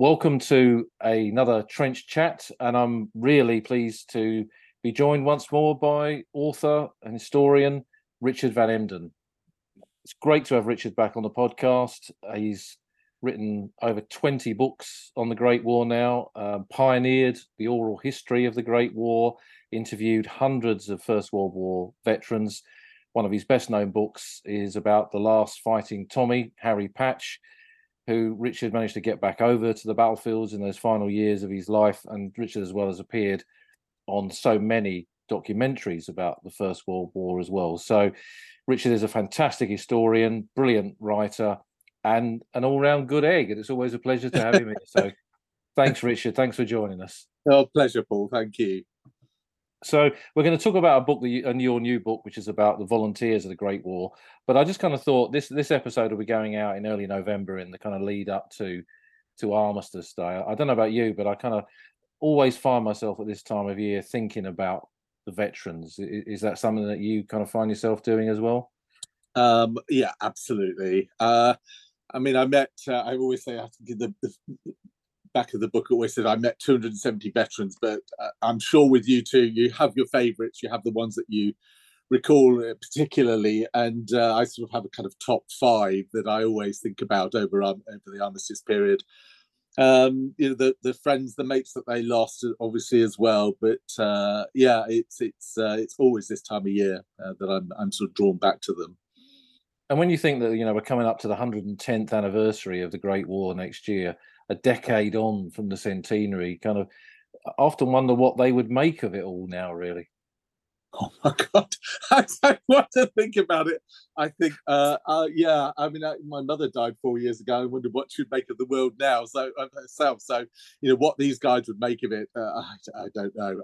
Welcome to another Trench Chat, and I'm really pleased to be joined once more by author and historian Richard Van Emden. It's great to have Richard back on the podcast. He's written over 20 books on the Great War now, pioneered the oral history of the Great War, interviewed hundreds of First World War veterans. One of his best-known books is about the last fighting Tommy, Harry Patch, who Richard managed to get back over to the battlefields in those final years of his life. And Richard as well has appeared on so many documentaries about the First World War as well. So Richard is a fantastic historian, brilliant writer, and an all-round good egg. And it's always a pleasure to have him here. So thanks, Richard. Thanks for joining us. Oh, pleasure, Paul. Thank you. So we're going to talk about a book and your new book, which is about the volunteers of the Great War. But I just kind of thought this episode will be going out in early November in the kind of lead up to Armistice Day. I don't know about you, but I kind of always find myself at this time of year thinking about the veterans. Is that something that you kind of find yourself doing as well? Yeah, absolutely. I mean, I always say, I think the back of the book always said I met 270 veterans, but I'm sure with you too, you have your favourites, you have the ones that you recall particularly, and I sort of have a kind of top five that I always think about over the armistice period. The friends, the mates that they lost, obviously as well. But yeah, it's always this time of year that I'm sort of drawn back to them. And when you think that we're coming up to the 110th anniversary of the Great War next year, a decade on from the centenary, kind of often wonder what they would make of it all now, really. Oh my God, I don't want to think about it. I think, yeah, I mean, my mother died 4 years ago. I wondered what she'd make of the world now. So herself, so what these guys would make of it, I don't know.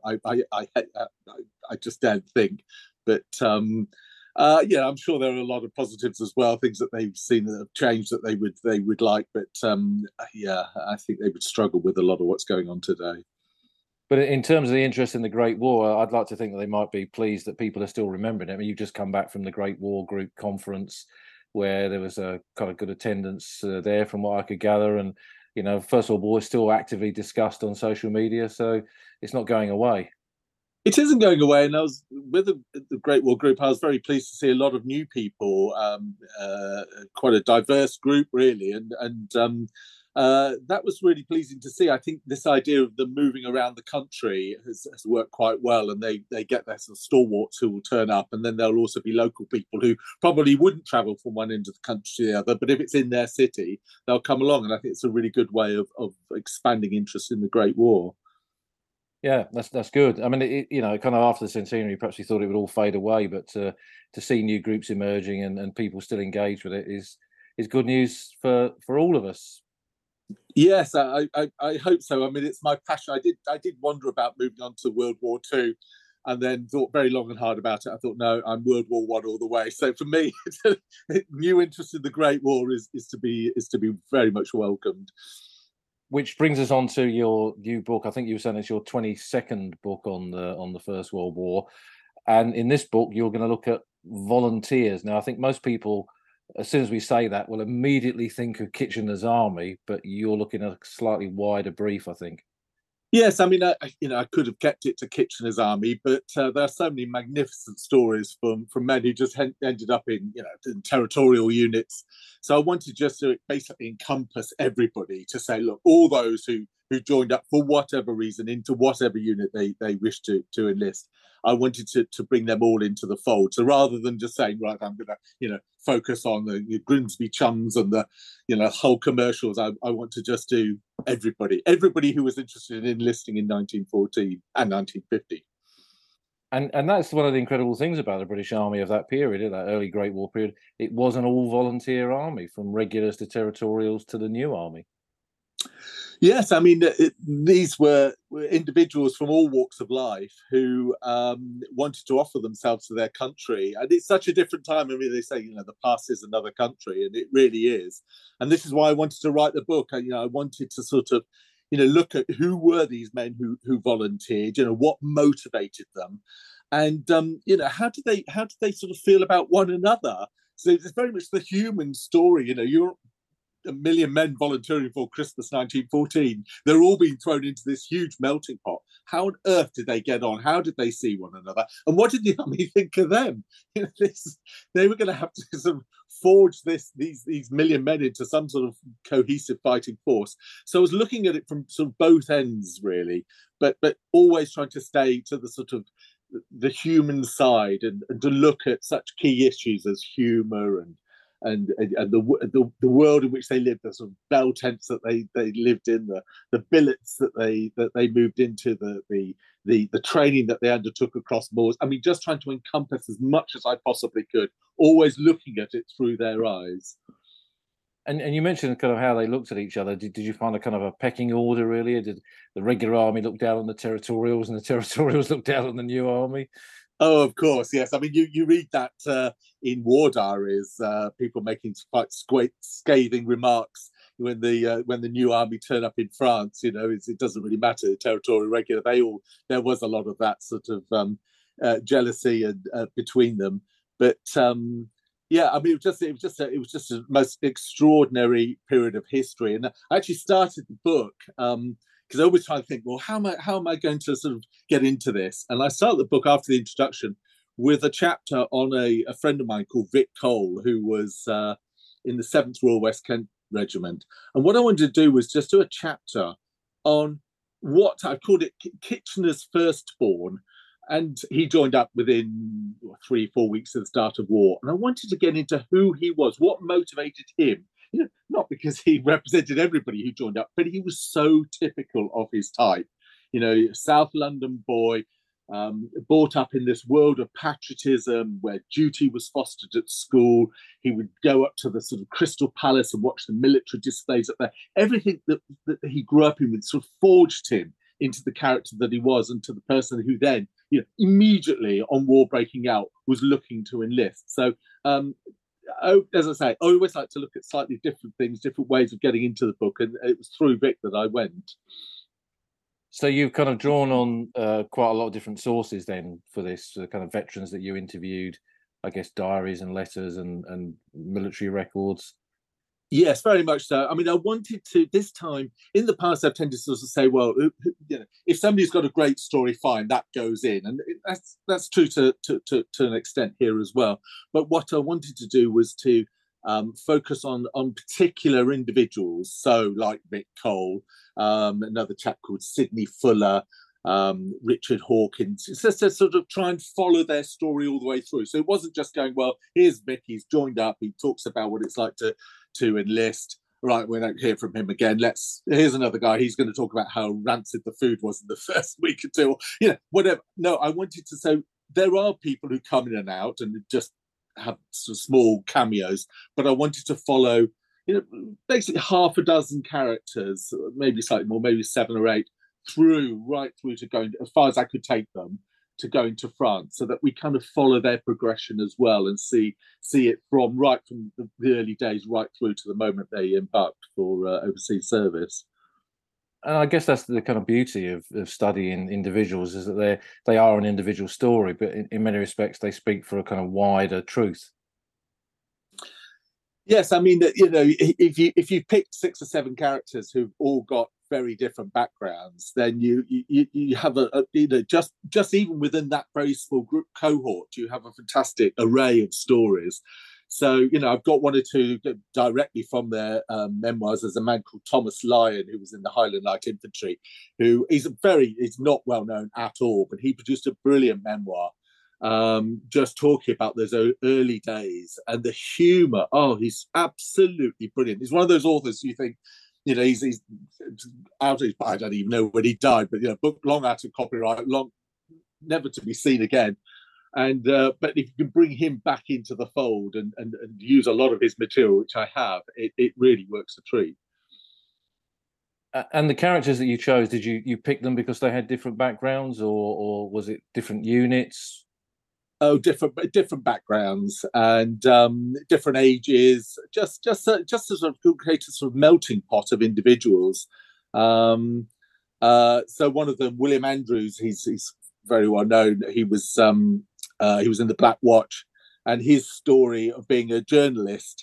I just don't think. But yeah, I'm sure there are a lot of positives as well, things that they've seen that have changed that they would like. But yeah, I think they would struggle with a lot of what's going on today. But in terms of the interest in the Great War, I'd like to think that they might be pleased that people are still remembering it. I mean, you've just come back from the Great War Group conference where there was a kind of good attendance there from what I could gather. And, First World War is still actively discussed on social media, so it's not going away. It isn't going away, and I was with the Great War Group. I was very pleased to see a lot of new people, quite a diverse group, really, and that was really pleasing to see. I think this idea of them moving around the country has worked quite well, and they get their sort of stalwarts who will turn up, and then there'll also be local people who probably wouldn't travel from one end of the country to the other, but if it's in their city, they'll come along, and I think it's a really good way of expanding interest in the Great War. Yeah, that's good. I mean, kind of after the centenary, perhaps we thought it would all fade away, but to see new groups emerging and people still engaged with it is good news for all of us. Yes, I hope so. I mean, it's my passion. I did wonder about moving on to World War II, and then thought very long and hard about it. I thought, no, I'm World War One all the way. So for me, new interest in the Great War is to be very much welcomed. Which brings us on to your new book. I think you were saying it's your 22nd book on the First World War, and in this book you're going to look at volunteers. Now, I think most people, as soon as we say that, will immediately think of Kitchener's Army, but you're looking at a slightly wider brief, I think. Yes, I mean, I could have kept it to Kitchener's Army, but there are so many magnificent stories from men who just ended up in in territorial units. So I wanted just to basically encompass everybody, to say, look, all those who joined up for whatever reason into whatever unit they wish to enlist. I wanted to bring them all into the fold. So rather than just saying, right, I'm going to focus on the Grimsby Chums and the whole commercials, I want to just do everybody who was interested in enlisting in 1914 and 1950. And that's one of the incredible things about the British Army of that period, that early Great War period. It was an all-volunteer army, from regulars to territorials to the new army. Yes, I mean, these were individuals from all walks of life who wanted to offer themselves to their country. And it's such a different time. I mean, they say, the past is another country, and it really is. And this is why I wanted to write the book. I wanted to sort of, look at who were these men who volunteered, what motivated them. And, how did they sort of feel about one another? So it's very much the human story. a million men volunteering for Christmas 1914. They're all being thrown into this huge melting pot. How on earth did they get on? How did they see one another? And what did the army think of them? They were going to have to sort of forge these million men into some sort of cohesive fighting force. So I was looking at it from sort of both ends, really, but always trying to stay to the sort of the human side and to look at such key issues as humour and the world in which they lived, the sort of bell tents that they lived in, the billets that they moved into, the training that they undertook across moors. I mean, just trying to encompass as much as I possibly could, always looking at it through their eyes. And you mentioned kind of how they looked at each other. Did you find a kind of a pecking order, really? Did the regular army look down on the territorials and the territorials look down on the new army? Oh, of course, yes. I mean, you read that in war diaries, people making quite scathing remarks when the new army turn up in France. You know, it doesn't really matter. The territorial regular, there was a lot of that sort of jealousy and between them. But yeah, I mean, it was just a most extraordinary period of history. And I actually started the book because I always try to think, well, how am I going to sort of get into this? And I started the book after the introduction with a chapter on a friend of mine called Vic Cole, who was in the 7th Royal West Kent Regiment. And what I wanted to do was just do a chapter on what I called it Kitchener's firstborn. And he joined up within 3-4 weeks of the start of war. And I wanted to get into who he was, what motivated him. You know, not because he represented everybody who joined up, but he was so typical of his type. You know, South London boy, brought up in this world of patriotism where duty was fostered at school. He would go up to the sort of Crystal Palace and watch the military displays up there. Everything that he grew up in with sort of forged him into the character that he was and to the person who then, you know, immediately on war breaking out was looking to enlist. So as I say, I always like to look at slightly different things, different ways of getting into the book, and it was through Vic that I went. So you've kind of drawn on quite a lot of different sources then for this, the kind of veterans that you interviewed, I guess diaries and letters and military records. Yes, very much so. I mean, I wanted to, this time, in the past, I've tended to sort of say, well, you know, if somebody's got a great story, fine, that goes in. And that's true to an extent here as well. But what I wanted to do was to focus on particular individuals. So like Vic Cole, another chap called Sidney Fuller, Richard Hawkins. It's just to sort of try and follow their story all the way through. So it wasn't just going, well, here's Vic, he's joined up, he talks about what it's like to enlist. Right, we don't hear from him again. Here's another guy. He's going to talk about how rancid the food was in the first week or two, or, you know, whatever. No, I wanted to say there are people who come in and out and just have sort of small cameos, but I wanted to follow, you know, basically half a dozen characters, maybe slightly more, maybe 7 or 8, right through to going as far as I could take them to go into France, so that we kind of follow their progression as well and see it from the early days right through to the moment they embarked for overseas service. And I guess that's the kind of beauty of studying individuals, is that they are an individual story, but in many respects they speak for a kind of wider truth. Yes, I mean, you know, if you picked 6 or 7 characters who've all got very different backgrounds, then you have you know, just even within that very small group cohort, you have a fantastic array of stories. So, you know, I've got 1 or 2 directly from their memoirs. There's a man called Thomas Lyon, who was in the Highland Light Infantry, who he's not well known at all, but he produced a brilliant memoir just talking about those early days and the humor. Oh, he's absolutely brilliant. He's one of those authors you think, you know, he's out of, I don't even know when he died, but, you know, book long out of copyright, long never to be seen again. And but if you can bring him back into the fold and use a lot of his material, which I have, it really works a treat. And the characters that you chose, did you pick them because they had different backgrounds, or was it different units? Oh, different backgrounds and different ages. Just to sort of create a sort of melting pot of individuals. So one of them, William Andrews, he's very well known. He was in the Black Watch, and his story of being a journalist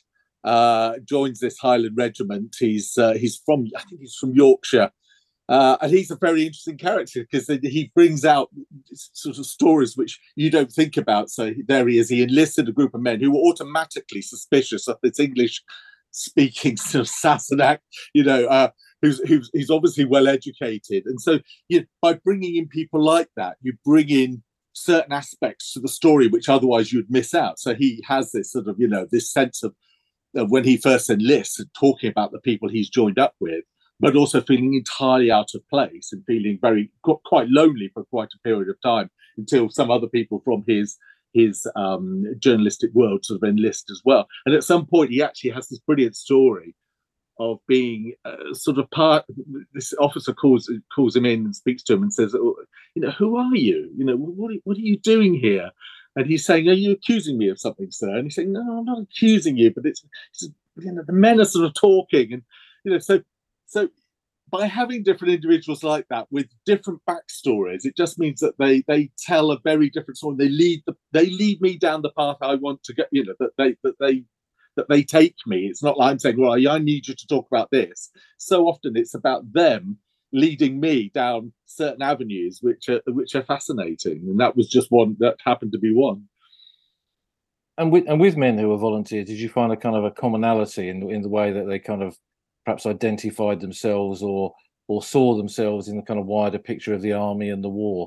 joins this Highland regiment. He's from, I think he's from Yorkshire, and he's a very interesting character because he brings out sort of stories which you don't think about. So there he is. He enlisted a group of men who were automatically suspicious of this English-speaking sort of Sassenach, who's obviously well educated. And so by bringing in people like that, you bring in certain aspects to the story which otherwise you'd miss out. So he has this sort of, this sense of when he first enlists and talking about the people he's joined up with, but also feeling entirely out of place and feeling quite lonely for quite a period of time until some other people from his journalistic world sort of enlist as well. And at some point, he actually has this brilliant story of being sort of part. This officer calls him in and speaks to him and says, who are you? What are you doing here? And he's saying, are you accusing me of something, sir? And he's saying, no, I'm not accusing you, but it's the men are sort of talking. And, so by having different individuals like that with different backstories, it just means that they tell a very different story. They lead me down the path I want to get, that they take me. It's not like I'm saying, well, I need you to talk about this. So often it's about them leading me down certain avenues which are fascinating, and that was just one that happened to be one. And with men who were volunteers, did you find a kind of a commonality in the way that they kind of perhaps identified themselves or saw themselves in the kind of wider picture of the army and the war?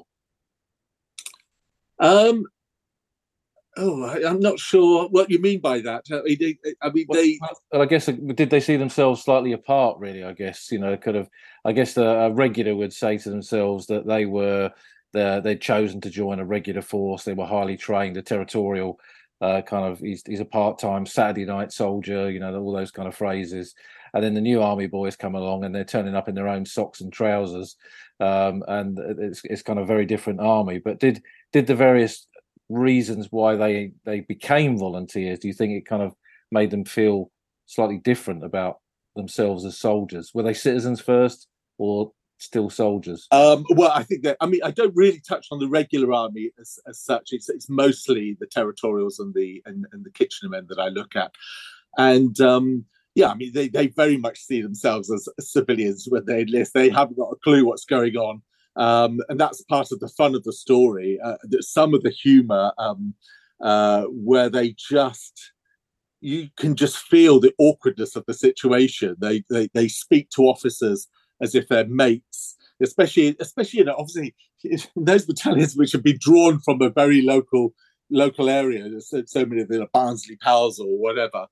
I'm not sure what you mean by that. I guess, did they see themselves slightly apart? Really, I guess I guess a regular would say to themselves that they'd chosen to join a regular force. They were highly trained. A territorial he's a part-time Saturday night soldier. All those kind of phrases. And then the new army boys come along and they're turning up in their own socks and trousers, and it's kind of a very different army. But did the various reasons why they became volunteers, do you think it kind of made them feel slightly different about themselves as soldiers? Were they citizens first or still soldiers? Well, I think that, I don't really touch on the regular army as such. It's mostly the territorials and the Kitchener men that I look at. And they very much see themselves as civilians when they enlist. They haven't got a clue what's going on. And that's part of the fun of the story. Some of the humour, where you can just feel the awkwardness of the situation. They speak to officers as if they're mates, especially obviously those battalions which have been drawn from a very local area. There's so many of them, Barnsley Pals or whatever.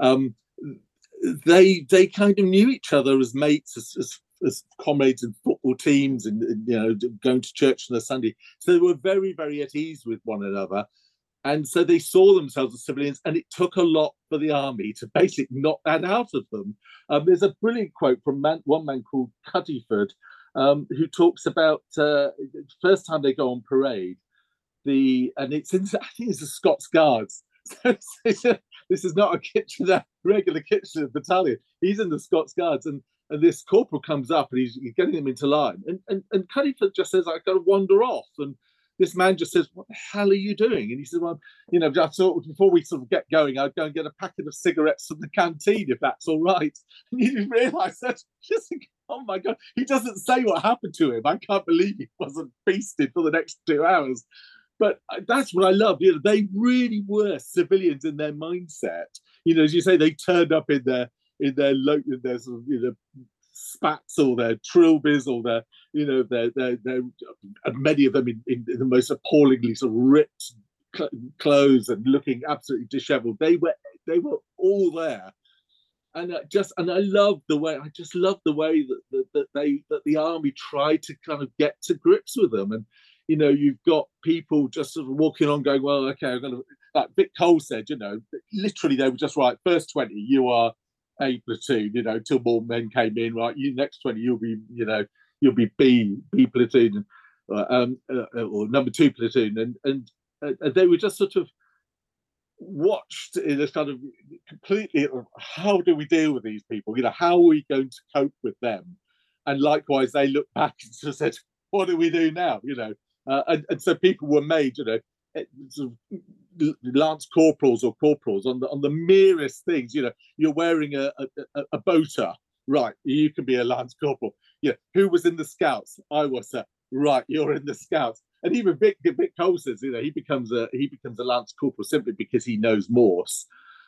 They kind of knew each other as mates, as comrades in football teams, and going to church on a Sunday. So they were very, very at ease with one another. And so they saw themselves as civilians, and it took a lot for the army to basically knock that out of them. There's a brilliant quote from one man called Cuddyford, who talks about the first time they go on parade, I think it's the Scots Guards. So this is not a regular Kitchener battalion. He's in the Scots Guards, and this corporal comes up and he's getting them into line. And Cuddyford just says, I've got to wander off. And this man just says, what the hell are you doing? And he said, well, I thought before we sort of get going, I'd go and get a packet of cigarettes from the canteen, if that's all right. And you realise that, just think, oh my God, he doesn't say what happened to him. I can't believe he wasn't feasted for the next 2 hours. But that's what I love. They really were civilians in their mindset. As you say, they turned up in their sort of, spats or their trilbys or their many of them in the most appallingly sort of ripped clothes and looking absolutely dishevelled. They were all there. And I love the way. I just love the way that the army tried to kind of get to grips with them. And you've got people just sort of walking on, going, well, okay, I'm going to. Like Vic Cole said, literally they were just right. First 20, you are A platoon. Till more men came in. Right, you next 20, you'll be B platoon, or number 2 platoon, and they were just sort of watched in a kind of completely, how do we deal with these people? How are we going to cope with them? And likewise, they looked back and sort of said, what do we do now? And so people were made, sort of lance corporals or corporals on the merest things. You're wearing a boater, right? You can be a lance corporal. Who was in the Scouts? I was. Right, you're in the Scouts. And even Vic Cole says, he becomes a lance corporal simply because he knows Morse,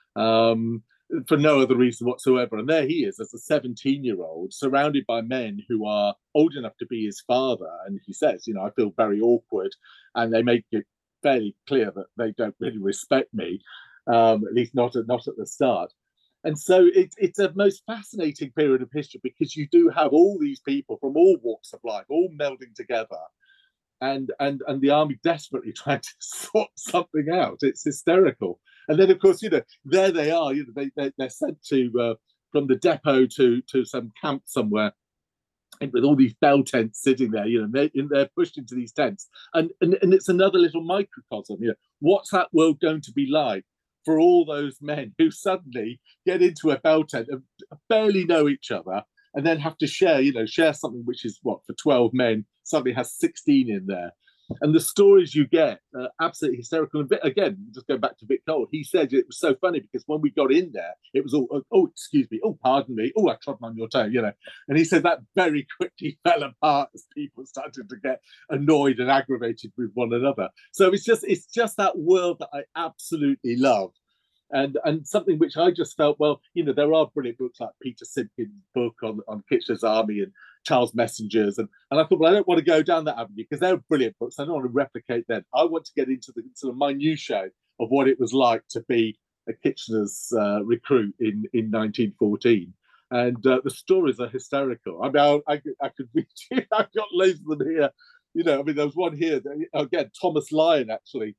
for no other reason whatsoever. And there he is as a 17-year-old, surrounded by men who are old enough to be his father. And he says, I feel very awkward, and they make it fairly clear that they don't really respect me, at least not at the start. And so it's a most fascinating period of history, because you do have all these people from all walks of life all melding together, and the army desperately trying to sort something out. It's hysterical. And then, of course, there they are. They're sent to from the depot to some camp somewhere, and with all these bell tents sitting there. They're pushed into these tents, and it's another little microcosm. What's that world going to be like for all those men who suddenly get into a bell tent and barely know each other, and then have to share something which is, for 12 men, suddenly has 16 in there. And the stories you get are absolutely hysterical. And again, just go back to Vic Cole. He said it was so funny because when we got in there, it was all, oh, excuse me, oh, pardon me, oh, I trod on your toe, And he said that very quickly fell apart as people started to get annoyed and aggravated with one another. So it's just that world that I absolutely love. And something which I just felt, there are brilliant books like Peter Simpkins' book on Kitchener's Army and Charles Messenger's, and I thought, I don't want to go down that avenue because they're brilliant books. I don't want to replicate them. I want to get into the sort of minutiae of what it was like to be a Kitchener's recruit in 1914. And the stories are hysterical. I mean, I could read you. I've got loads of them here. There was one here, again, Thomas Lyon, actually.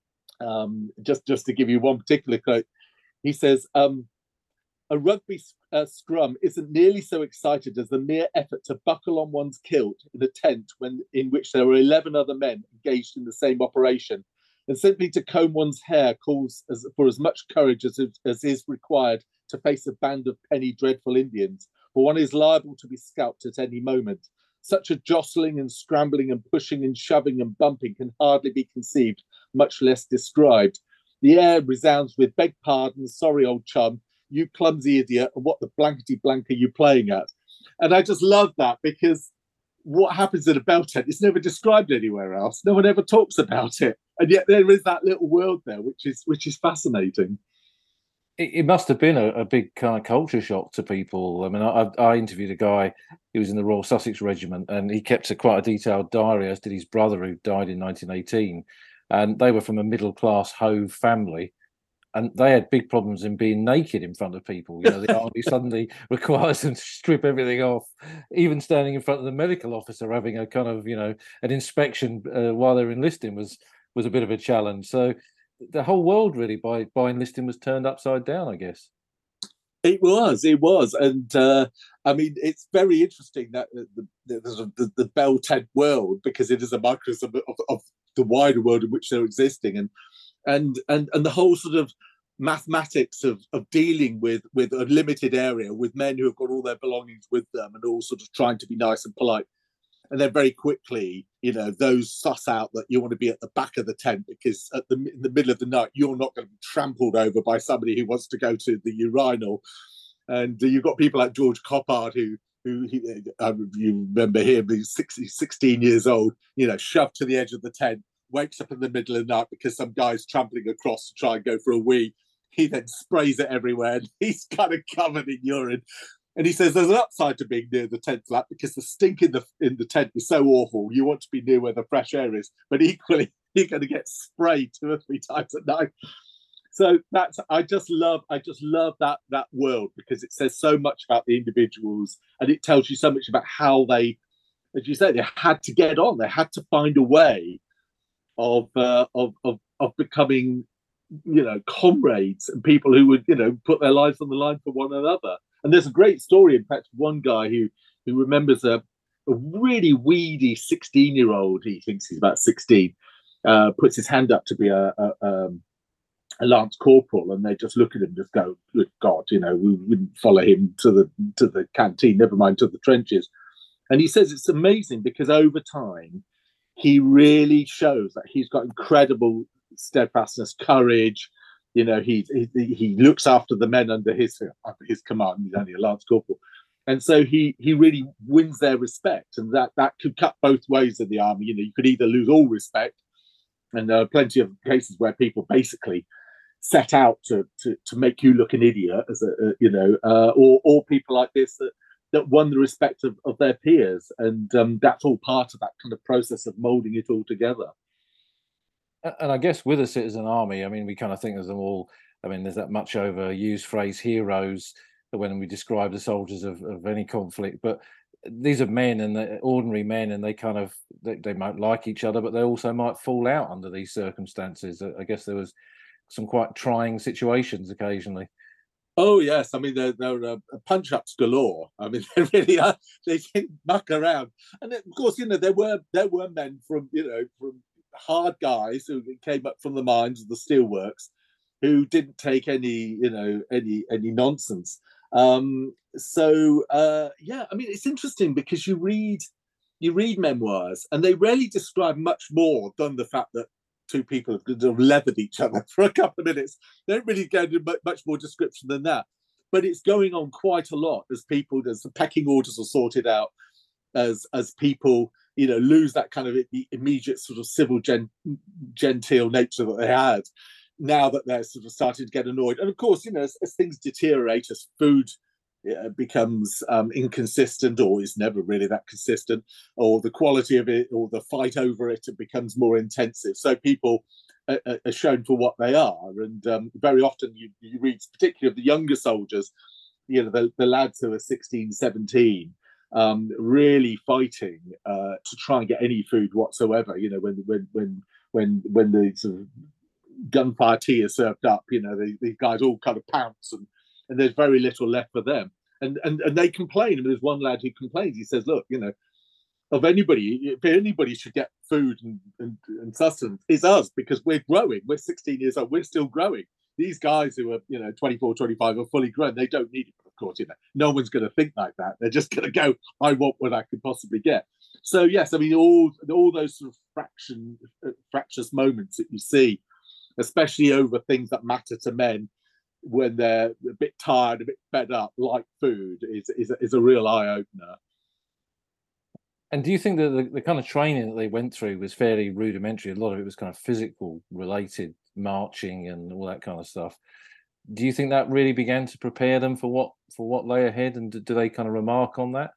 Just to give you one particular quote, he says, a rugby scrum isn't nearly so excited as the mere effort to buckle on one's kilt in a tent in which there are 11 other men engaged in the same operation, and simply to comb one's hair calls for as much courage as is required to face a band of penny dreadful Indians, for one is liable to be scalped at any moment. Such a jostling and scrambling and pushing and shoving and bumping can hardly be conceived, much less described. The air resounds with "beg pardon, sorry, old chum, you clumsy idiot, and what the blankety blank are you playing at?" And I just love that, because what happens in a bell tent is never described anywhere else. No one ever talks about it, and yet there is that little world there, which is fascinating. It must have been a big kind of culture shock to people. I mean, I interviewed a guy who was in the Royal Sussex Regiment, and he kept quite a detailed diary, as did his brother, who died in 1918. And they were from a middle-class Hove family, and they had big problems in being naked in front of people. The army suddenly requires them to strip everything off. Even standing in front of the medical officer having a kind of, an inspection while they're enlisting was a bit of a challenge. So the whole world really by enlisting was turned upside down, I guess. It was, and I mean, it's very interesting that the bell tent world, because it is a microcosm of the wider world in which they're existing, and the whole sort of mathematics of dealing with a limited area, with men who have got all their belongings with them and all sort of trying to be nice and polite. And then very quickly, those suss out that you want to be at the back of the tent, because in the middle of the night, you're not going to be trampled over by somebody who wants to go to the urinal. And you've got people like George Coppard, who you remember him, he's 16 years old, shoved to the edge of the tent, wakes up in the middle of the night because some guy's trampling across to try and go for a wee. He then sprays it everywhere, and he's kind of covered in urine. And he says there's an upside to being near the tent flap, because the stink in the tent is so awful. You want to be near where the fresh air is, but equally you're going to get sprayed 2 or 3 times a night. So I just love that world, because it says so much about the individuals, and it tells you so much about how they, as you say, they had to get on. They had to find a way of becoming, comrades and people who would, put their lives on the line for one another. And there's a great story, in fact, one guy who remembers a really weedy 16-year-old, he thinks he's about 16, puts his hand up to be a lance corporal, and they just look at him and just go, "Good God, we wouldn't follow him to the canteen, never mind to the trenches." And he says it's amazing, because over time, he really shows that he's got incredible steadfastness, courage. He looks after the men under his command. He's only a lance corporal, and so he really wins their respect, and that could cut both ways in the army. You could either lose all respect, and there are plenty of cases where people basically set out to make you look an idiot, or people like this that won the respect of their peers, and that's all part of that kind of process of molding it all together. And I guess with a citizen army, I mean, we kind of think of them all. I mean, there's that much overused phrase "heroes" when we describe the soldiers of any conflict, but these are men and ordinary men, and they might like each other, but they also might fall out under these circumstances. I guess there was some quite trying situations occasionally. Oh yes, I mean they're punch ups galore. I mean they really are. They didn't muck around, and of course there were men from hard guys who came up from the mines of the steelworks who didn't take any nonsense. I mean it's interesting because you read memoirs and they rarely describe much more than the fact that two people have leathered each other for a couple of minutes. They don't really go into much more description than that. But it's going on quite a lot as the pecking orders are sorted out, as people lose that kind of immediate sort of civil genteel nature that they had. Now that they're sort of starting to get annoyed, and of course, as things deteriorate, as food becomes inconsistent, or is never really that consistent, or the quality of it, or the fight over it becomes more intensive. So people are shown for what they are, and very often you read, particularly of the younger soldiers, the lads who are 16, 17, really fighting to try and get any food whatsoever. When the sort of gunfire tea is served up, these guys all kind of pounce, and there's very little left for them. And they complain. I mean, there's one lad who complains. He says, look, if anybody should get food and sustenance, it's us, because we're growing. We're 16 years old. We're still growing. These guys who are 24, 25 are fully grown. They don't need it. Of course, no one's going to think like that. They're just going to go, I want what I could possibly get. So, yes, I mean, all those sort of fractious moments that you see, especially over things that matter to men, when they're a bit tired, a bit fed up, like food, is a real eye opener. And do you think that the kind of training that they went through was fairly rudimentary? A lot of it was kind of physical related, marching and all that kind of stuff. Do you think that really began to prepare them for what lay ahead? And do they kind of remark on that?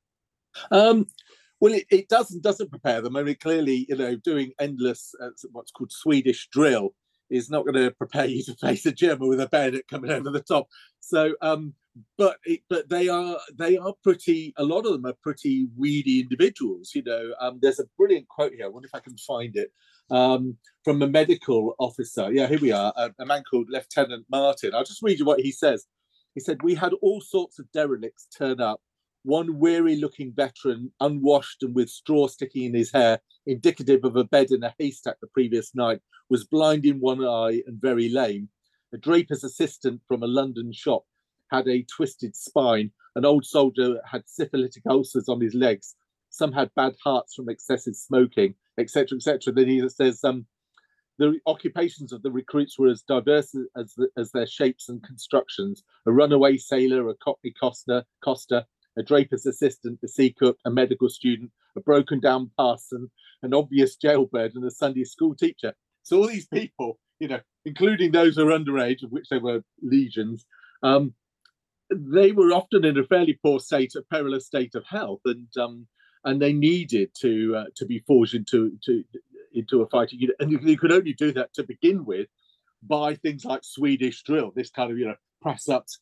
Well, it doesn't prepare them. I mean, clearly, doing endless what's called Swedish drill is not going to prepare you to face a German with a bayonet coming over the top. So, but they are pretty. A lot of them are pretty weedy individuals. There's a brilliant quote here. I wonder if I can find it from a medical officer. Yeah, here we are. A man called Lieutenant Martin. I'll just read you what he says. He said, "We had all sorts of derelicts turn up. One weary-looking veteran, unwashed and with straw sticking in his hair, indicative of a bed in a haystack the previous night, was blind in one eye and very lame. A draper's assistant from a London shop had a twisted spine. An old soldier had syphilitic ulcers on his legs. Some had bad hearts from excessive smoking, etc., etc." Then he says, the occupations of the recruits were as diverse as their shapes and constructions. A runaway sailor, a cockney coster, a draper's assistant, a sea cook, a medical student, a broken down parson, an obvious jailbird, and a Sunday school teacher. So all these people, including those who are underage, of which there were legions, they were often in a fairly poor state, a perilous state of health, and they needed to be forged into a fighting unit. And you could only do that to begin with by things like Swedish drill, this kind of press ups,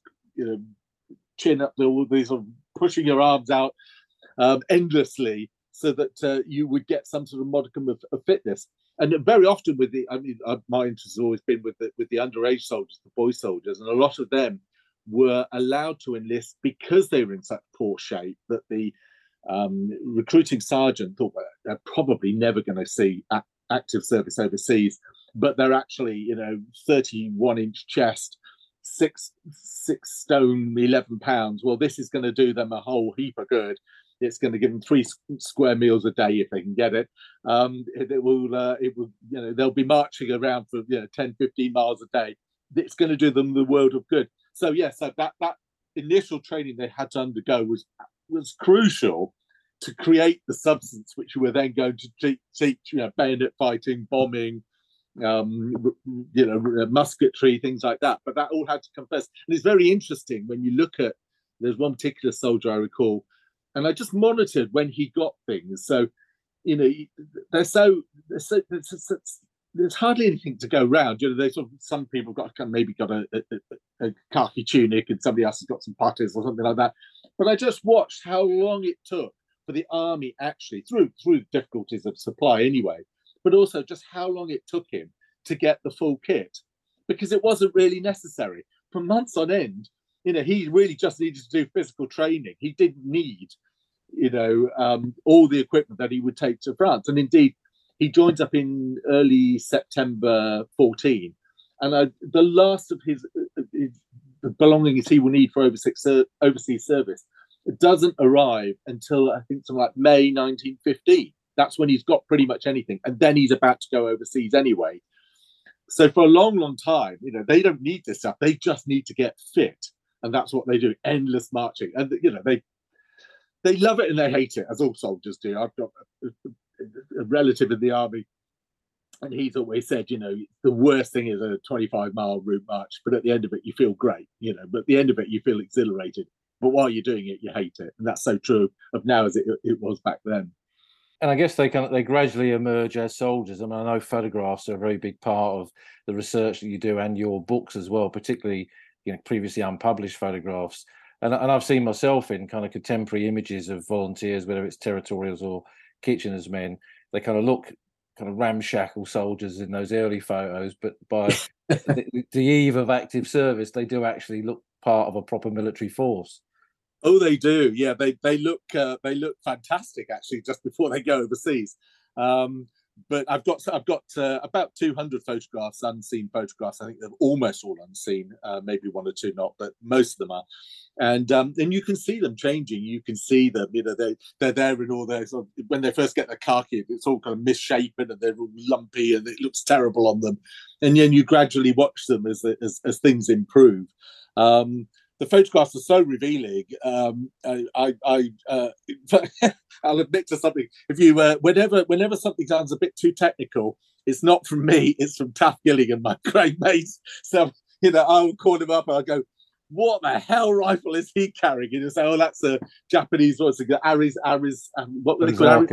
chin up, all these sort of pushing your arms out endlessly, so that you would get some sort of modicum of fitness. And very often my interest has always been with the underage soldiers, the boy soldiers, and a lot of them were allowed to enlist because they were in such poor shape that the recruiting sergeant thought, well, they're probably never going to see active service overseas, but they're actually 31-inch chest, 6 stone 11 pounds. Well, this is going to do them a whole heap of good, It's going to give them 3 square meals a day if they can get it. It will, they'll be marching around for 10, 15 miles a day. It's going to do them the world of good. So so that initial training they had to undergo was crucial to create the substance which we were then going to teach bayonet fighting, bombing, musketry, things like that. But that all had to come first. And it's very interesting when you look at, there's one particular soldier I recall, and I just monitored when he got things. So, there's hardly anything to go around. Some people maybe got a khaki tunic, and somebody else has got some putties or something like that. But I just watched how long it took for the army actually, through difficulties of supply anyway, but also just how long it took him to get the full kit, because it wasn't really necessary. For months on end, he really just needed to do physical training. He didn't need, all the equipment that he would take to France. And indeed, he joins up in early September 14. And the last of his belongings he will need for overseas service doesn't arrive until, I think, something like May 1915. That's when he's got pretty much anything. And then he's about to go overseas anyway. So for a long, long time, they don't need this stuff. They just need to get fit. And that's what they do, endless marching. And, they love it and they hate it, as all soldiers do. I've got a relative in the army, and he's always said, the worst thing is a 25-mile route march, but at the end of it, you feel great, but at the end of it, you feel exhilarated. But while you're doing it, you hate it. And that's so true of now as it was back then. And I guess they gradually emerge as soldiers. I mean, I know photographs are a very big part of the research that you do and your books as well, particularly, previously unpublished photographs. And I've seen myself in kind of contemporary images of volunteers, whether it's territorials or Kitchener's men. They kind of look kind of ramshackle soldiers in those early photos, but by the eve of active service, they do actually look part of a proper military force. Oh, they do. Yeah, they look fantastic actually just before they go overseas. But I've got about 200 photographs, unseen photographs. I think they're almost all unseen. Maybe one or two not, but most of them are. And you can see them changing. You can see them. They're there in all their sort of, when they first get their khaki, it's all kind of misshapen and they're all lumpy and it looks terrible on them. And then you gradually watch them as things improve. The photographs are so revealing. I'll admit to something. If you whenever something sounds a bit too technical, it's not from me. It's from Taff Gilligan, my great mate. So I'll call him up and I'll go, "What the hell rifle is he carrying?" And he'll say, "Oh, that's a Japanese. What's it? Aris. What were they called?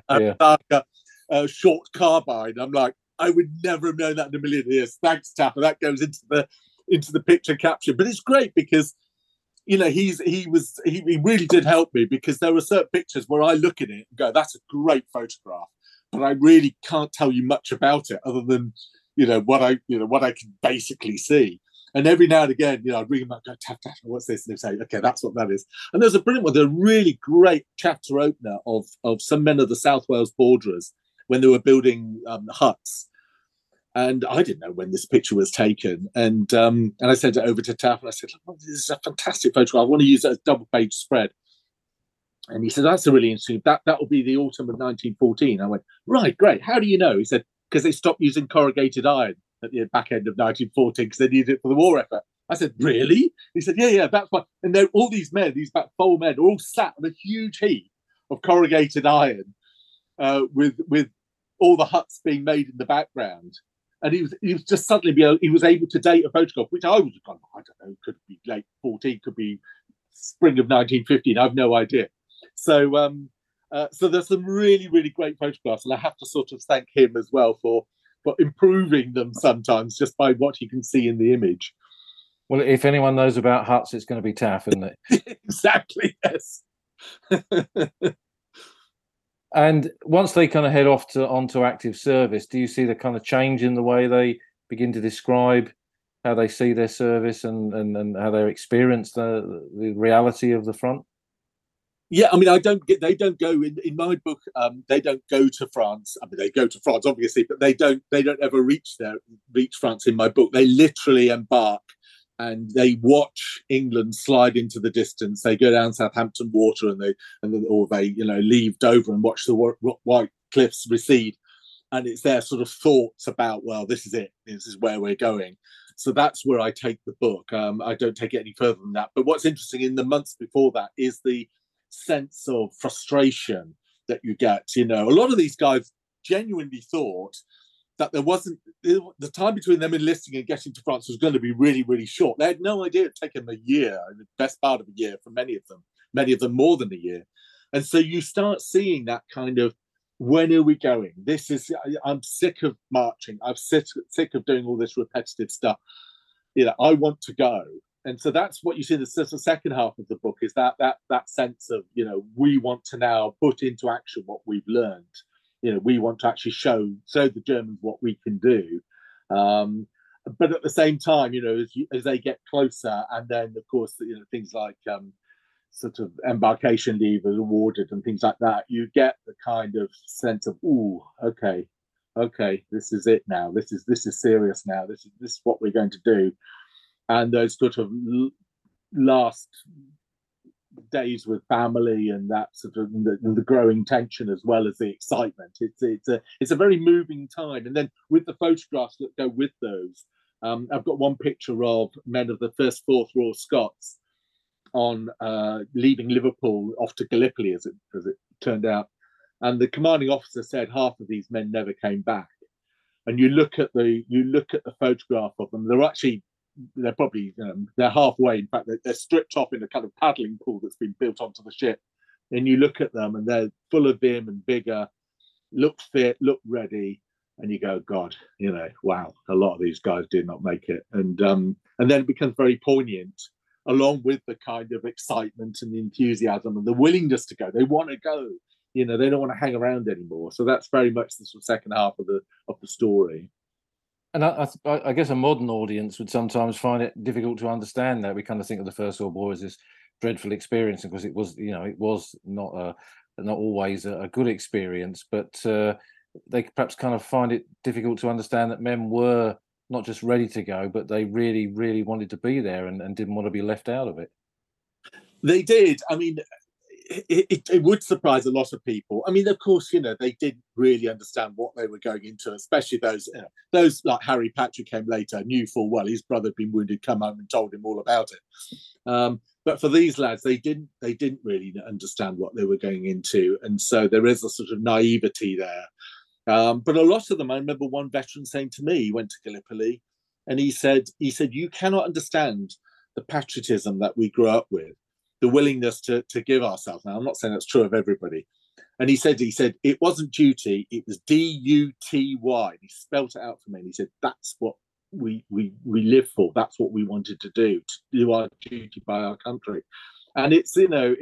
Short carbine." I'm like, I would never have known that in a million years. Thanks, Taff. And that goes into the picture capture. But it's great because he really did help me, because there were certain pictures where I look at it and go, that's a great photograph, but I really can't tell you much about it other than what I can basically see. And every now and again, I'd ring them up, go, Taff, what's this? And they'd say, okay, that's what that is. And there's a brilliant one, a really great chapter opener of some men of the South Wales Borderers when they were building huts. And I didn't know when this picture was taken. And I sent it over to Taff and I said, "Oh, this is a fantastic photograph. I want to use it as a double-page spread." And he said, "That's a really interesting. That will be the autumn of 1914. I went, "Right, great. How do you know?" He said, "Because they stopped using corrugated iron at the back end of 1914 because they needed it for the war effort." I said, "Really?" He said, yeah, that's why. And they're all these men, these about 4 men, are all sat on a huge heap of corrugated iron with all the huts being made in the background. And he was just suddenly he was able to date a photograph, which I was kind of, I don't know, could be late 14, could be spring of 1915. I have no idea. So there's some really, really great photographs, and I have to sort of thank him as well for improving them sometimes just by what you can see in the image. Well, if anyone knows about huts, it's going to be Taff, isn't it? Exactly, yes. And once they kind of head off onto active service, do you see the kind of change in the way they begin to describe how they see their service and how they experience the reality of the front? Yeah, I mean, they don't go in my book. They don't go to France. I mean, they go to France, obviously, but they don't ever reach France in my book. They literally embark and they watch England slide into the distance. They go down Southampton Water, or they leave Dover and watch the white cliffs recede. And it's their sort of thoughts about, well, this is it. This is where we're going. So that's where I take the book. I don't take it any further than that. But what's interesting in the months before that is the sense of frustration that you get. A lot of these guys genuinely thought that there wasn't the time between them enlisting and getting to France was going to be really, really short. They had no idea it'd taken a year, the best part of a year for many of them more than a year. And so you start seeing that kind of, when are we going? I'm sick of marching. I'm sick of doing all this repetitive stuff. I want to go. And so that's what you see. The second half of the book is that sense of, we want to now put into action what we've learned. We want to actually show the Germans what we can do. But at the same time, as they get closer, and then of course, things like sort of embarkation leave is awarded and things like that, you get the kind of sense of, okay, this is it now. This is serious now. This is what we're going to do. And those sort of last days with family and that sort of the growing tension as well as the excitement. It's a very moving time. And then with the photographs that go with those, I've got one picture of men of the First Fourth Royal Scots on leaving Liverpool off to Gallipoli, as it turned out. And the commanding officer said half of these men never came back. And you look at the photograph of them. They're probably they're halfway. In fact, they're stripped off in a kind of paddling pool that's been built onto the ship. And you look at them, and they're full of vim and vigor, look fit, look ready, and you go, God, wow, a lot of these guys did not make it. And then it becomes very poignant, along with the kind of excitement and the enthusiasm and the willingness to go. They want to go. They don't want to hang around anymore. So that's very much the sort of second half of the story. And I guess a modern audience would sometimes find it difficult to understand that. We kind of think of the First World War as this dreadful experience, because it was, it was not always a good experience. But they perhaps kind of find it difficult to understand that men were not just ready to go, but they really, really wanted to be there and didn't want to be left out of it. They did. I mean, it would surprise a lot of people. I mean, of course, they didn't really understand what they were going into, especially those like Harry Patrick came later, knew full well his brother had been wounded, come home and told him all about it. But for these lads, they didn't really understand what they were going into. And so there is a sort of naivety there. But a lot of them, I remember one veteran saying to me, he went to Gallipoli, and he said, you cannot understand the patriotism that we grew up with, the willingness to give ourselves. Now, I'm not saying that's true of everybody. And he said it wasn't duty, it was D-U-T-Y. He spelt it out for me, and he said, that's what we live for. That's what we wanted to do our duty by our country. And it's,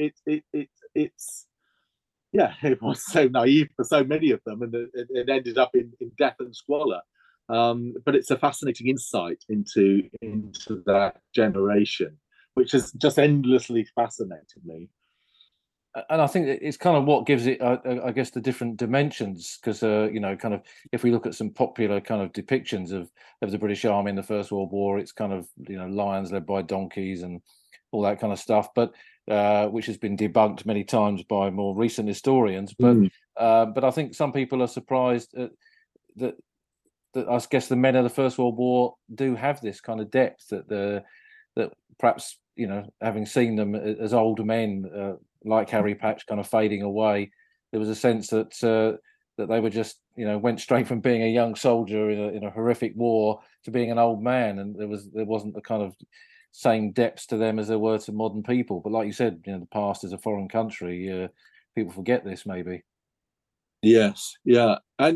it was so naive for so many of them, and it ended up in death and squalor. But it's a fascinating insight into that generation, which has just endlessly fascinated me. And I think it's kind of what gives it, I guess, the different dimensions. Because kind of, if we look at some popular kind of depictions of the British Army in the First World War, it's kind of lions led by donkeys and all that kind of stuff. But which has been debunked many times by more recent historians. But I think some people are surprised that I guess the men of the First World War do have this kind of depth that perhaps having seen them as older men like Harry Patch kind of fading away, there was a sense that they were just went straight from being a young soldier in a horrific war to being an old man, and there wasn't the kind of same depths to them as there were to modern people. But like you said, the past is a foreign country. People forget this, maybe. Yes, yeah, and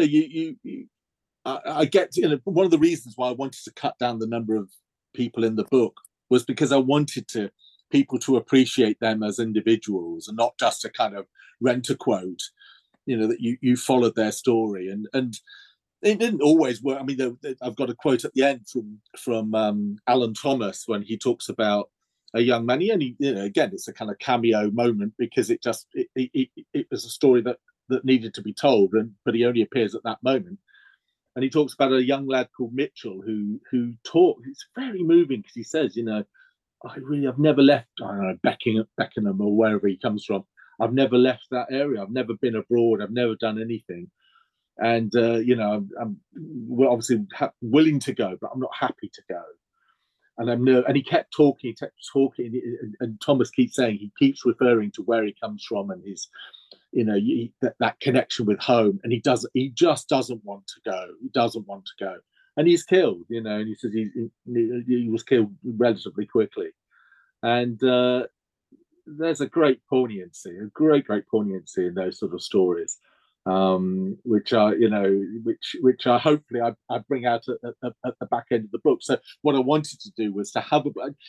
I get one of the reasons why I wanted to cut down the number of people in the book was because I wanted people to appreciate them as individuals and not just to kind of rent a quote. That you followed their story, and it didn't always work. I mean, I've got a quote at the end from Alan Thomas when he talks about a young man. He only, again, it's a kind of cameo moment because it was a story that needed to be told, but he only appears at that moment. And he talks about a young lad called Mitchell who taught. It's very moving because he says, I've never left, I don't know, Beckenham or wherever he comes from. I've never left that area. I've never been abroad. I've never done anything. And, I'm obviously willing to go, but I'm not happy to go. And he kept talking, and Thomas keeps saying, he keeps referring to where he comes from and his, that connection with home. And he just doesn't want to go. He doesn't want to go. And he's killed, and he says he was killed relatively quickly. And there's a great poignancy in those sort of stories, which are, which I hopefully I bring out at the back end of the book. So what I wanted to do was to have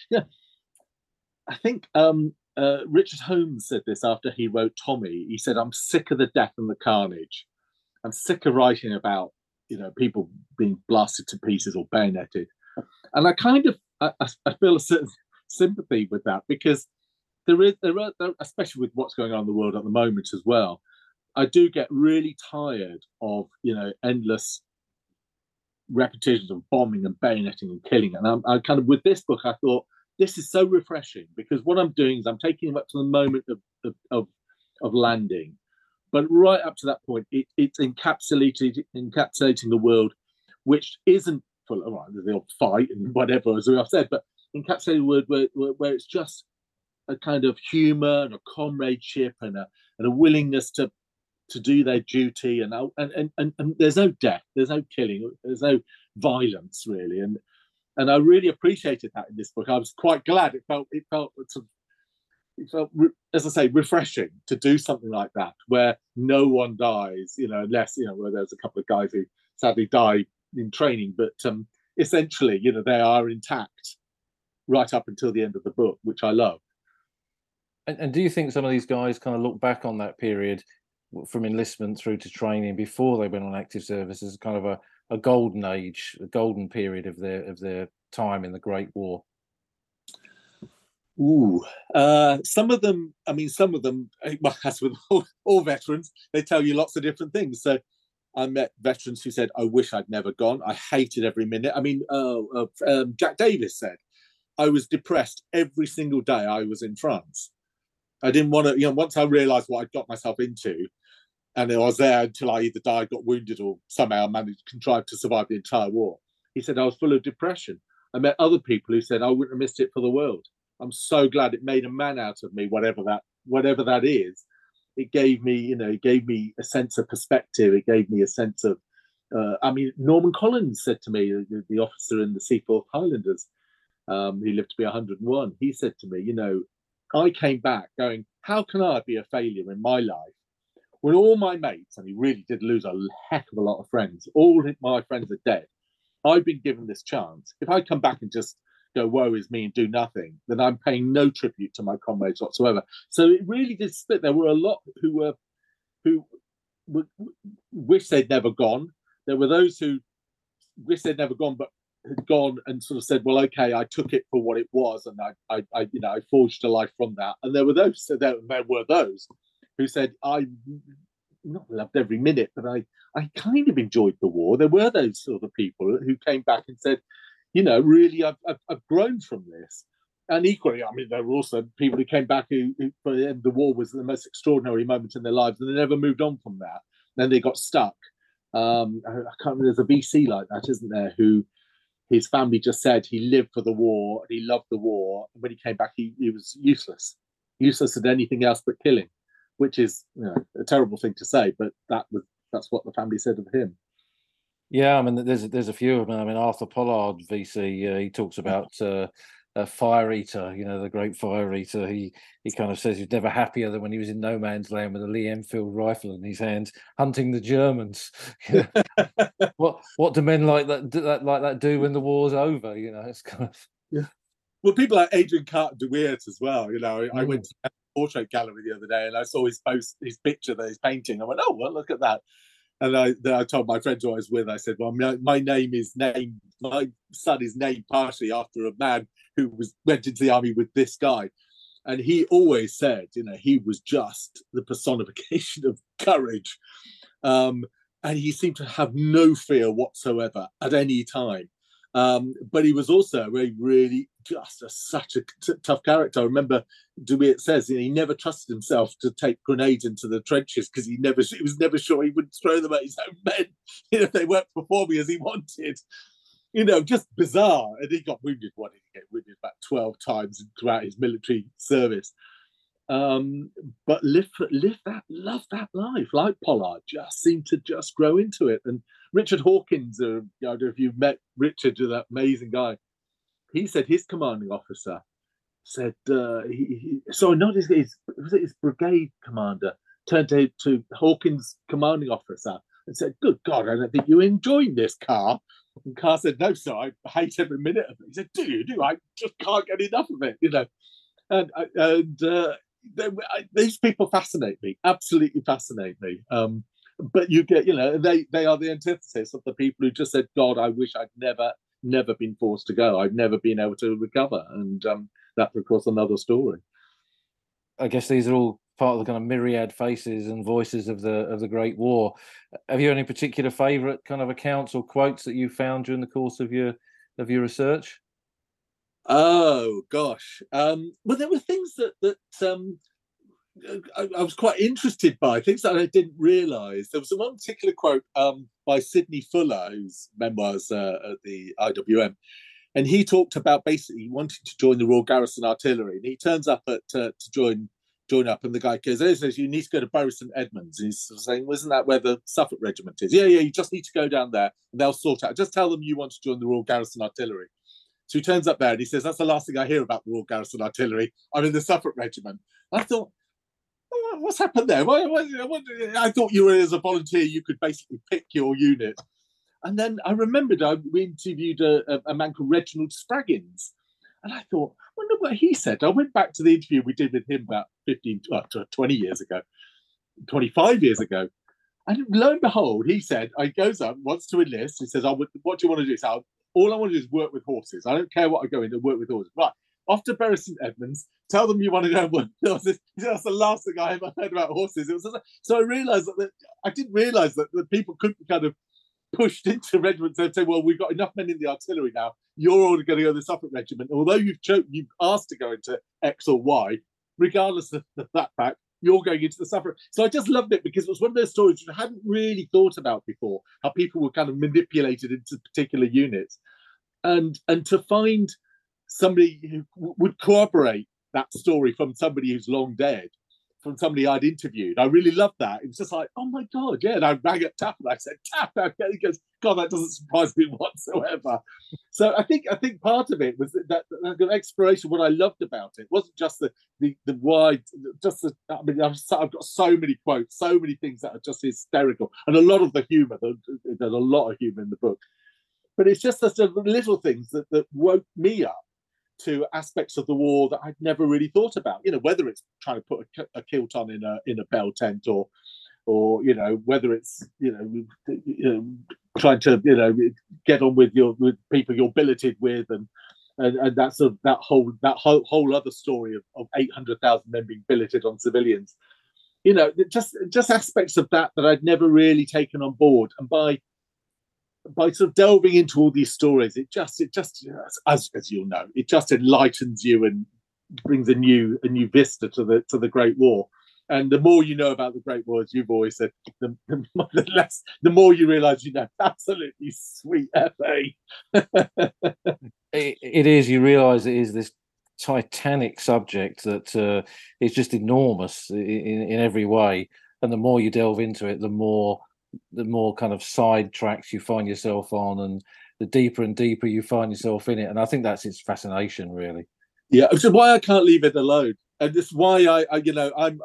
I think Richard Holmes said this after he wrote Tommy. He said, "I'm sick of the death and the carnage. I'm sick of writing about people being blasted to pieces or bayoneted." And I kind of I feel a certain sympathy with that, because there are, especially with what's going on in the world at the moment as well, I do get really tired of endless repetitions of bombing and bayoneting and killing. And I kind of, with this book, I thought this is so refreshing, because what I'm doing is I'm taking them up to the moment of landing. But right up to that point, it's encapsulating the world, which isn't full of the odd fight and whatever, as I've said, but encapsulating a world where it's just a kind of humour and a comradeship and a willingness to do their duty, and there's no death, there's no killing, there's no violence really, and I really appreciated that in this book. I was quite glad. It felt as I say, refreshing to do something like that, where no one dies, unless where there's a couple of guys who sadly die in training, but essentially, they are intact right up until the end of the book, which I love. And do you think some of these guys kind of look back on that period from enlistment through to training before they went on active service as kind of a golden age, a golden period of their time in the Great War? Some of them, well, as with all veterans, they tell you lots of different things. So I met veterans who said, "I wish I'd never gone. I hated every minute." Jack Davis said, "I was depressed every single day I was in France. I didn't want to, once I realised what I'd got myself into, and I was there until I either died, got wounded, or somehow contrived to survive the entire war." He said, "I was full of depression." I met other people who said, "I wouldn't have missed it for the world. I'm so glad it made a man out of me, whatever that is." It gave me, a sense of perspective. It gave me a sense of, Norman Collins said to me, the officer in the Seaforth Highlanders, he lived to be 101. He said to me, I came back going, how can I be a failure in my life when all my mates, and he really did lose a heck of a lot of friends, all my friends are dead. I've been given this chance. If I come back and just go, woe is me, and do nothing, then I'm paying no tribute to my comrades whatsoever. So it really did split. There were a lot who wish they'd never gone. There were those who wish they'd never gone, but had gone and sort of said, well, okay, I took it for what it was, and I forged a life from that. And there were those who said, I not loved every minute, but I kind of enjoyed the war. There were those sort of people who came back and said, really, I've grown from this. And equally, there were also people who came back who for the war was the most extraordinary moment in their lives, and they never moved on from that. Then they got stuck. I can't remember, there's a VC like that, isn't there, who his family just said he lived for the war and he loved the war. And when he came back, he was useless at anything else but killing, which is a terrible thing to say, but that's what the family said of him. Yeah, there's a few of them. Arthur Pollard, VC, he talks about a fire eater, the great fire eater. He kind of says he's never happier than when he was in no man's land with a Lee Enfield rifle in his hands, hunting the Germans. What do men like that do when the war's over? It's kind of Well, people like Adrian Carter de Weert as well. I went to a portrait gallery the other day and I saw his picture that he's painting. I went, oh well, look at that. And I told my friend who I was with, I said, well, my son is named partially after a man who went into the army with this guy. And he always said, he was just the personification of courage. and he seemed to have no fear whatsoever at any time. But he was also really just such a tough character. I remember the way it says he never trusted himself to take grenades into the trenches because he was never sure he wouldn't throw them at his own men if they weren't performing as he wanted. Just bizarre. And he got wounded. What did he get wounded? About 12 times throughout his military service. But love that life, like Pollard, just seemed to just grow into it. And Richard Hawkins, I don't know if you've met Richard, that amazing guy. He said his commanding officer said, not his brigade commander turned to Hawkins' commanding officer and said, "Good God, I don't think you're enjoying this, Carr." And Carr said, "No, sir, I hate every minute of it." He said, "Do you? I just can't get enough of it, And these people fascinate me, absolutely fascinate me. But you get, they are the antithesis of the people who just said, "God, I wish I'd never been forced to go. I've never been able to recover." And that's, of course, another story. I guess these are all part of the kind of myriad faces and voices of the Great War. Have you any particular favourite kind of accounts or quotes that you found during the course of your research? Oh gosh, well, there were things that I was quite interested by, things that I didn't realise. There was one particular quote by Sidney Fuller, whose memoirs at the IWM, and he talked about basically wanting to join the Royal Garrison Artillery, and he turns up to join up, and the guy says, "You need to go to Bury St Edmunds." And he's saying, "Well, isn't that where the Suffolk Regiment is?" Yeah, you just need to go down there, and they'll sort out. Just tell them you want to join the Royal Garrison Artillery. So he turns up there and he says, "That's the last thing I hear about the Royal Garrison Artillery. I'm in the Suffolk Regiment." I thought, what's happened there? I thought you were, as a volunteer, you could basically pick your unit. And then I remembered we interviewed a man called Reginald Spraggins. And I thought, I wonder what he said. I went back to the interview we did with him about 20 years ago, 25 years ago. And lo and behold, he said, he goes up, wants to enlist. He says, "What do you want to do?" So all I want to do is work with horses. I don't care what I go in to work with horses. Right. Off to Bury St Edmunds. Tell them you want to go and work with horses. That's the last thing I ever heard about horses. So I realised that I didn't realise that people could be kind of pushed into regiments and say, "Well, we've got enough men in the artillery now. You're all going to go to the Suffolk Regiment. Although you've asked to go into X or Y, regardless of that fact, you're going into the Suffolk." So I just loved it because it was one of those stories I hadn't really thought about before, how people were kind of manipulated into particular units. And to find somebody who would corroborate that story from somebody who's long dead, from somebody I'd interviewed, I really loved that. It was just like, oh my God, yeah. And I rang up Tapp and I said, "Tapp," he goes, "God, that doesn't surprise me whatsoever." So I think part of it was that exploration. What I loved about it wasn't just the wide, I've got so many quotes, so many things that are just hysterical, and a lot of the humour. There's a lot of humour in the book. But it's just the little things that woke me up to aspects of the war that I'd never really thought about. Whether it's trying to put a kilt on in a bell tent, or whether it's trying to get on with people you're billeted with, and that's that whole other story of 800,000 men being billeted on civilians. Just aspects of that I'd never really taken on board, and by sort of delving into all these stories, it just as you'll know, it just enlightens you and brings a new vista to the Great War. And the more you know about the Great War, as you've always said, the more you realise absolutely sweet FA. It is. You realise it is this titanic subject that is just enormous in every way. And the more you delve into it, the more kind of side tracks you find yourself on, and the deeper and deeper you find yourself in it. And I think that's its fascination, really. Yeah, which is why I can't leave it alone, and it's why I'm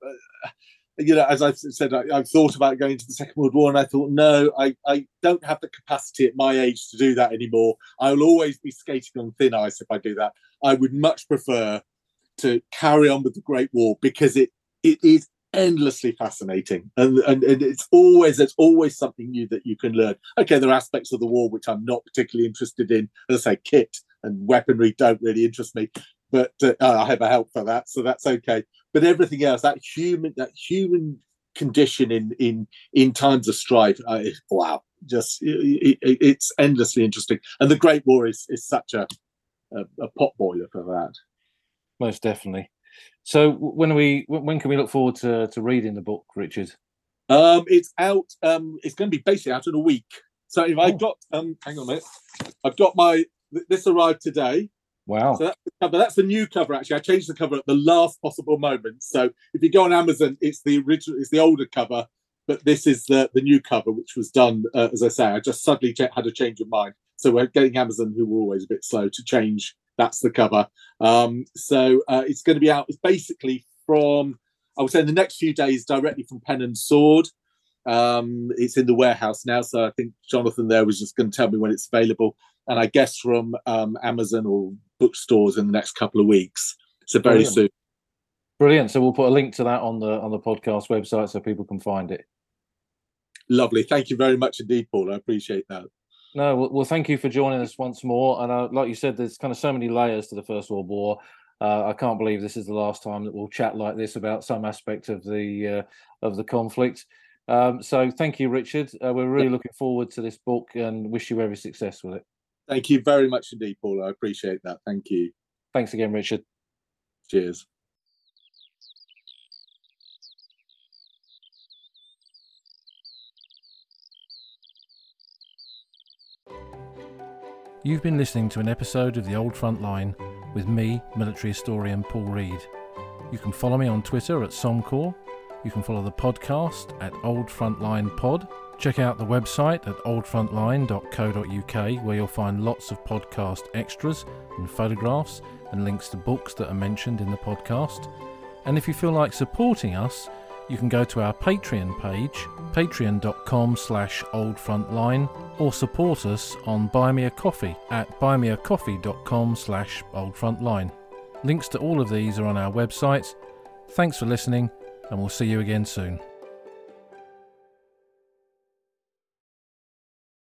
as I said, I've thought about going to the Second World War, and I thought, no, I don't have the capacity at my age to do that anymore. I will always be skating on thin ice if I do that. I would much prefer to carry on with the Great War, because it is endlessly fascinating, and there's always something new that you can learn. Okay, there are aspects of the war which I'm not particularly interested in. As I say, kit and weaponry don't really interest me, but I have a help for that, so that's okay. But everything else, that human condition in times of strife. Wow, just it's endlessly interesting. And the Great War is such a potboiler for that. Most definitely. So when can we look forward to reading the book, Richard? It's out. It's going to be basically out in a week. So if I've got, hang on a minute, I've got this arrived today. Wow. So that's the cover. That's the new cover. Actually, I changed the cover at the last possible moment. So if you go on Amazon, it's the original, it's the older cover, but this is the new cover, which was done. As I say, I just suddenly had a change of mind. So we're getting Amazon, who were always a bit slow to change. That's the cover. So it's going to be out. It's basically from, I would say, in the next few days, directly from Pen and Sword. It's in the warehouse now, so I think Jonathan there was just going to tell me when it's available, and I guess from Amazon or bookstores in the next couple of weeks. So very soon. Brilliant. So we'll put a link to that on the podcast website so people can find it. Lovely. Thank you very much indeed, Paul. I appreciate that. No, well, thank you for joining us once more. And like you said, there's kind of so many layers to the First World War. I can't believe this is the last time that we'll chat like this about some aspect of the conflict. So thank you, Richard. We're really looking forward to this book and wish you every success with it. Thank you very much indeed, Paul. I appreciate that. Thank you. Thanks again, Richard. Cheers. You've been listening to an episode of The Old Front Line with me, military historian Paul Reed. You can follow me on Twitter at Somcor. You can follow the podcast at Old Frontline Pod. Check out the website at oldfrontline.co.uk, where you'll find lots of podcast extras and photographs and links to books that are mentioned in the podcast. And if you feel like supporting us, you can go to our Patreon page, patreon.com/oldfrontline, or support us on Buy Me a Coffee at buymeacoffee.com/oldfrontline. Links to all of these are on our website. Thanks for listening, and we'll see you again soon.